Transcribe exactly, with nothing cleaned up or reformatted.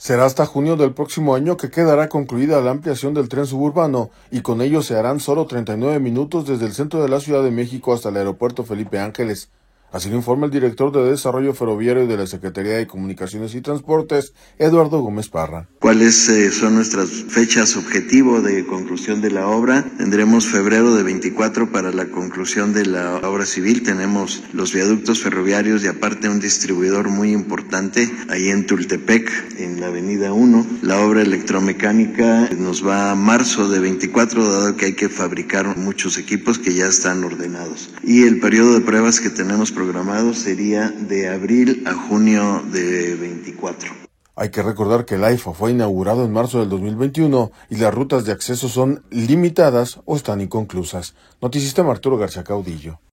Será hasta junio del próximo año que quedará concluida la ampliación del tren suburbano y con ello se harán solo treinta y nueve minutos desde el centro de la Ciudad de México hasta el aeropuerto Felipe Ángeles. Así lo informa el director de Desarrollo Ferroviario de la Secretaría de Comunicaciones y Transportes, Eduardo Gómez Parra. ¿Cuáles eh, son nuestras fechas objetivo de conclusión de la obra? Tendremos febrero de veinticuatro para la conclusión de la obra civil. Tenemos los viaductos ferroviarios y aparte un distribuidor muy importante ahí en Tultepec, en la avenida uno. La obra electromecánica nos va a marzo de veinticuatro, dado que hay que fabricar muchos equipos que ya están ordenados. Y el periodo de pruebas que tenemos programado sería de abril a junio de veinticuatro. Hay que recordar que el AIFA fue inaugurado en marzo del dos mil veintiuno y las rutas de acceso son limitadas o están inconclusas. Noticista Arturo García Caudillo.